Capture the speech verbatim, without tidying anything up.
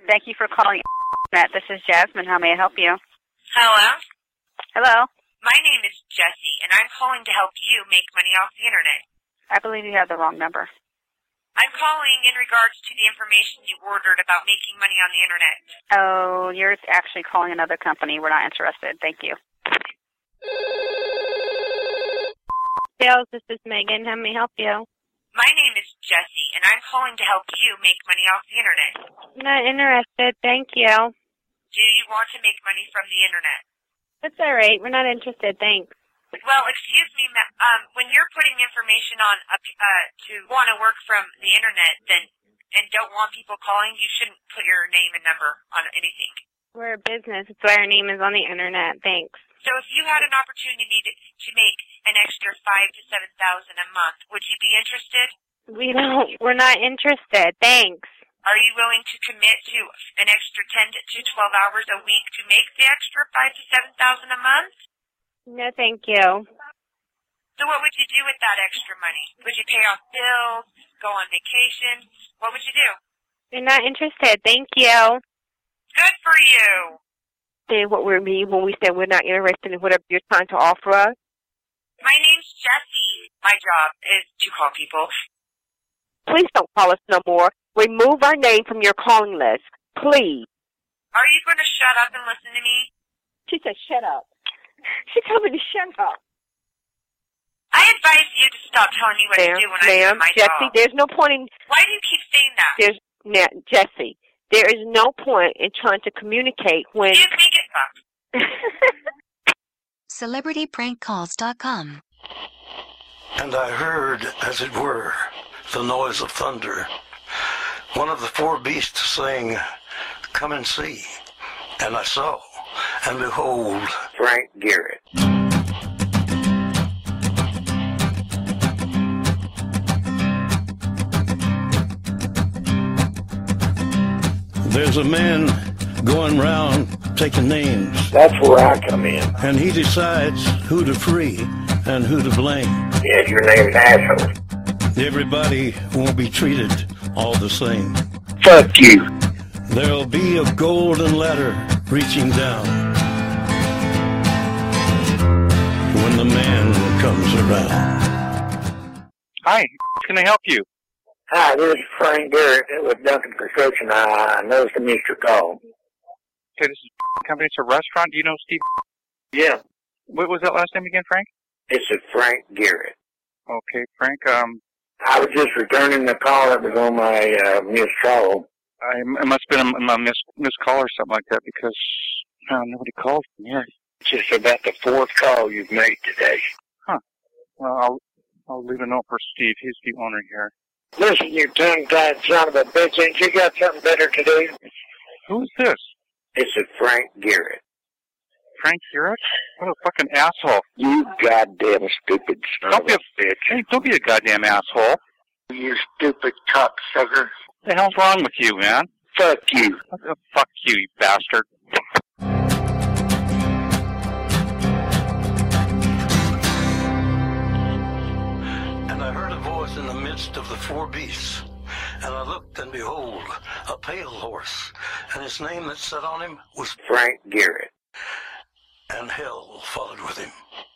Thank you for calling Internet. This is Jasmine. How may I help you? Hello? Hello? My name is Jessie, and I'm calling to help you make money off the Internet. I believe you have the wrong number. I'm calling in regards to the information you ordered about making money on the Internet. Oh, you're actually calling another company. We're not interested. Thank you. Sales, this is Megan. How may I help you? My name is Jessie, and I'm calling to help you make money off the Internet. Not interested. Thank you. Do you want to make money from the Internet? That's all right. We're not interested. Thanks. Well, excuse me, ma- um, when you're putting information on a, uh, to want to work from the Internet, then and don't want people calling, you shouldn't put your name and number on anything. We're a business. That's why our name is on the Internet. Thanks. So if you had an opportunity to, to make an extra five to seven thousand a month, would you be interested? We don't. We're not interested. Thanks. Are you willing to commit to an extra ten to twelve hours a week to make the extra five to seven thousand a month? No, thank you. So what would you do with that extra money? Would you pay off bills? Go on vacation? What would you do? We're not interested. Thank you. Good for you. Say what we mean when we say we're not interested in whatever you're trying to offer us. My name's Jessie. My job is to call people. Please don't call us no more. Remove our name from your calling list. Please. Are you going to shut up and listen to me? She said, shut up. She told me to shut up. I advise you to stop telling me what to do when I do my Jessie, job. there's no point in... Why do you keep saying that? There's now, Jessie, there is no point in trying to communicate when... You make it up. Celebrity Prank Calls dot com. And I heard, as it were, the noise of thunder. One of the four beasts saying, "Come and see." And I saw, and behold, Frank Garrett. there's a man going round taking names. That's where I come in. And he decides who to free and who to blame. Yeah, your name's asshole. Everybody won't be treated all the same. Fuck you. There'll be a golden ladder reaching down when the man comes around. Hi, can I help you? Hi, this is Frank Garrett with Duncan Construction. I noticed I missed your call. Okay, this is company. It's a restaurant. Do you know Steve? Yeah. What was that last name again, Frank? This is Frank Garrett. Okay, Frank. Um, I was just returning the call that was on my uh, missed call. I it must have been a, a missed missed call or something like that because uh, nobody called from here. It's just about the fourth call you've made today. Huh. Well, I'll I'll leave a note for Steve. He's the owner here. Listen, you tongue-tied son of a bitch, ain't you got something better to do? Who's this? This is Frank Garrett. Frank Garrett? What a fucking asshole. You goddamn stupid son Don't of be a a bitch. Hey, don't be a goddamn asshole. You stupid cocksucker. What the hell's wrong with you, man? Fuck you. What the fuck you, you bastard. And I heard a voice in the midst of the four beasts. And I looked, and behold, a pale horse, and his name that sat on him was Frank Garrett. And hell followed with him.